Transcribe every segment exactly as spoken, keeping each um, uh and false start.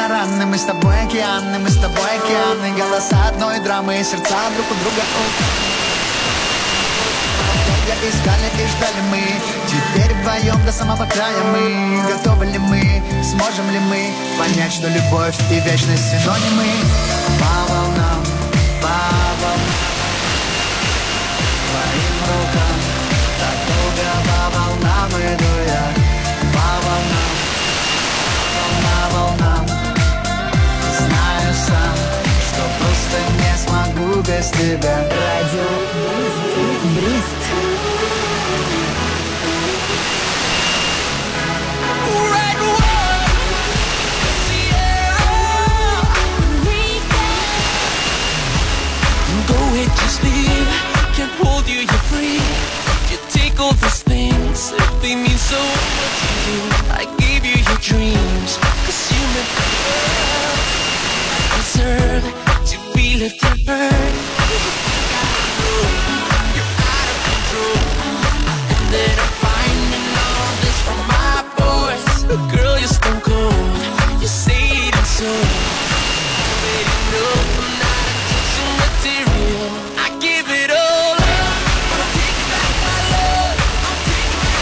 рестораны, мы с тобой океаны, мы с тобой океаны. Голоса одной драмы и сердца друг у друга. Искали и ждали мы, теперь вдвоем до самого края мы. Готовы ли мы, сможем ли мы понять, что любовь и вечность синонимы? По волнам, по волнам, твоим рукам, так долго по волнам иду я. По волнам, волна волнам, знаю сам, что просто не смогу без тебя. Радио Брест. Just leave, can't hold you, you're free. You take all these things, they mean so much to you. I gave you your dreams, cause you meant the world. I deserve to be left and hurt. You're out of control, and then I'm finding all this from my voice. Girl, you're stone cold, you say it and so. But you know I'm not attention material. I give it all up, but I'm taking back my love. I'm taking back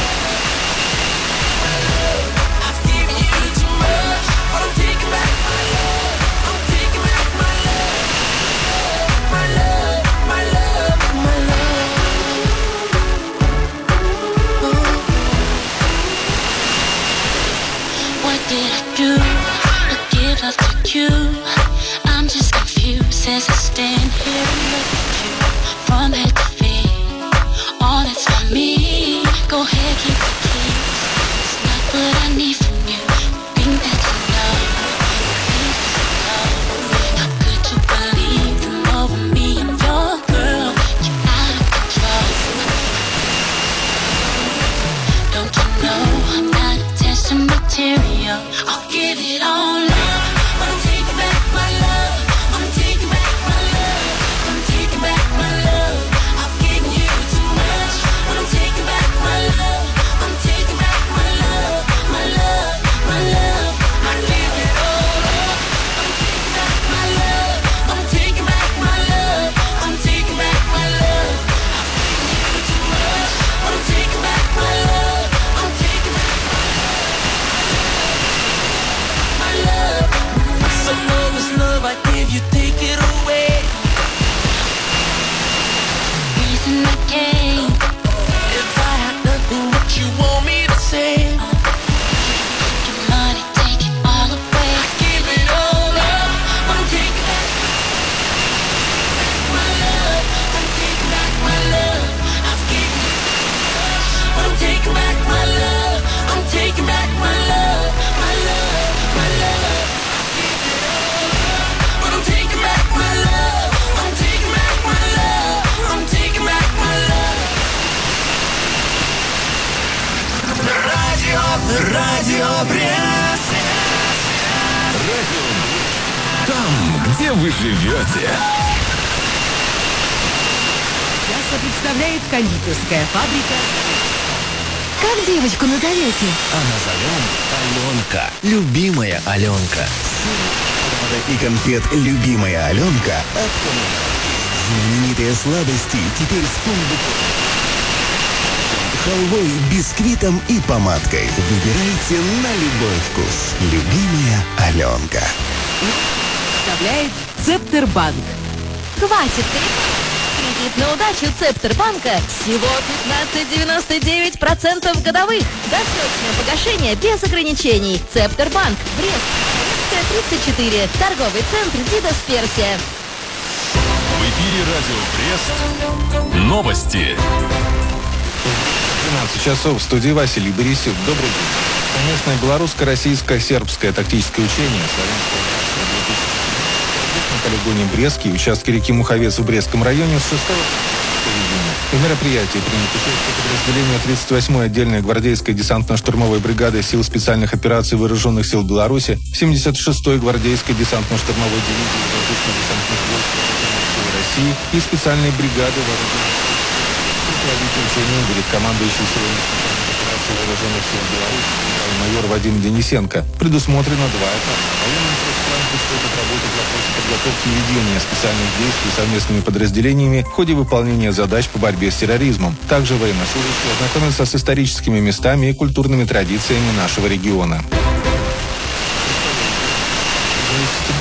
my love. I've given you too much, but I'm taking back my love. I'm taking back my love. My love, my love, my love. Oh. What did I do? I give love to you. I'm just confused as I stand here and look at you from head to feet. All that's for me. Go ahead, keep the keys. It's not what I need from you. Think that you know. Think that you know. How could you believe the love of me and your girl? You're out of control. Don't you know I'm not attached to material? I'll give it all up, but I'm taking back my love. I'm taking back my love. I'm taking back my love. I've given you too much, but I'm taking back my love. I'm taking back my love, my love, my love. I give it all up. I'm taking back my love. I'm taking back my love. I'm taking back my love. I've given you too much, but I'm taking back my love. I'm taking back my love, my love. So long as love I give you, take it away. Reason I came. If I had nothing, what you want me to say? Take your money, take it all away. I give it all up, but I'm taking back my love. I'm taking back my love. I've given you too much, but I'm taking back my love. I'm taking back my love, my love, my love. But I'm taking back my love. I'm taking back my love. I'm taking back my love. Радио, радио Брест. Радио. Там, где вы живете. Сейчас представляет кондитерская фабрика. Как девочку назовете? А назовем Аленка. Любимая Аленка. И конфет «Любимая Аленка» от Коммунарки. Знаменитые сладости теперь с фундуком, халвой, бисквитом и помадкой. Выбирайте на любой вкус. «Любимая Аленка». Представляет Цептербанк. Хватит кредит на удачу Цептербанка всего пятнадцать целых девяносто девять сотых процента годовых. Досрочное погашение без ограничений. Цептербанк. Брест. тридцать четыре. Торговый центр Дидос Персия. В эфире радио Брест. Новости. двенадцать часов в студии Василий Борисюк. Добрый день. Совместное белорусско-российско-сербское тактическое учение на полигоне Брестский, участке реки Муховец в Брестском районе с шестого июня. В мероприятии принято участие подразделения тридцать восьмой отдельной гвардейской десантно-штурмовой бригады сил специальных операций Вооруженных сил Беларуси, семьдесят шестой гвардейской десантно-штурмовой дивизии воздушно-десантных войск России и специальной бригады вооруженных сил. Руководитель учения будет командующий силами специальных операций вооруженных сил Беларуси генерал-майор Вадим Денисенко. Предусмотрено два этапа. Военным средствам приступят работать в вопросе подготовки и ведения специальных действий совместными подразделениями в ходе выполнения задач по борьбе с терроризмом. Также военнослужащие ознакомятся с историческими местами и культурными традициями нашего региона.